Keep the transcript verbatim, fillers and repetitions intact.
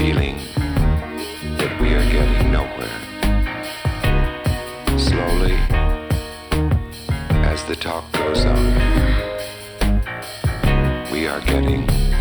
feeling that we are getting nowhere. Slowly, as the talk goes on, we are getting